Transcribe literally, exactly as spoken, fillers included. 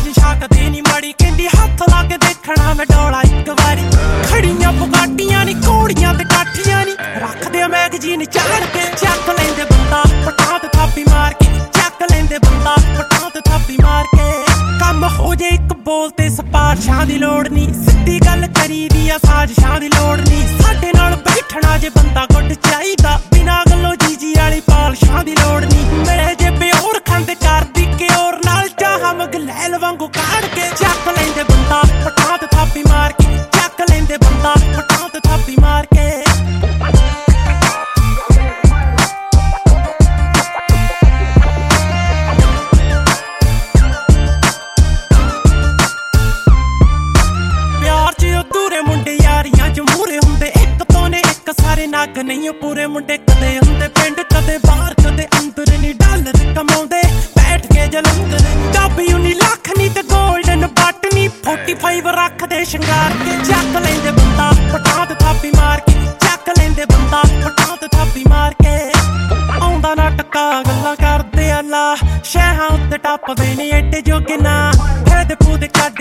चीज छकदे नी माड़ी कहंदी हत्थ ला के देखना मैं डोला इक वारी खड़ियां बुगाटियां नी घोड़ियां ते काठियां नी रखदे मैगजीन चाड़ के चक लेंदे बंदा पटात थापी मार के चक लेंदे बंदा पटात थापी मार के कम हो जे इक बोल ते सिफारिशां दी लोड़ नी सिद्धी गल करी दी आ साजिशां दी लोड़ नी साडे नाल बैठना जे बंदा गुड चाहीदा बिना गल्लों जीजी वाली पालशां दी लोड़ नी मिले जे प्योर खंड कर दी के और नाल चाह मगलैल वांगू काड़ के चक लेंदे बंदा पटात थापी मार के चक लेंदे बंदा पटात थापी मार के सारे नाग नहीं पूरे मुंडे कदे हुंदे पिंड कदे बाहर कदे अंदर नी डॉलर कमाउंदे बैठ के जलंधर डब्बी नी लख नी ते गोल्डन बट नी पैंतालीस रखदे शंगार के चक लेंदे बंदा पटात थापी मार के चक लेंदे बंदा पटात थापी मार के आउंदा ना टक्का गल्लां करदे अल्लाह शहां उत्ते टप्पदे नी एड्डे जोगे ना फेदे फूदे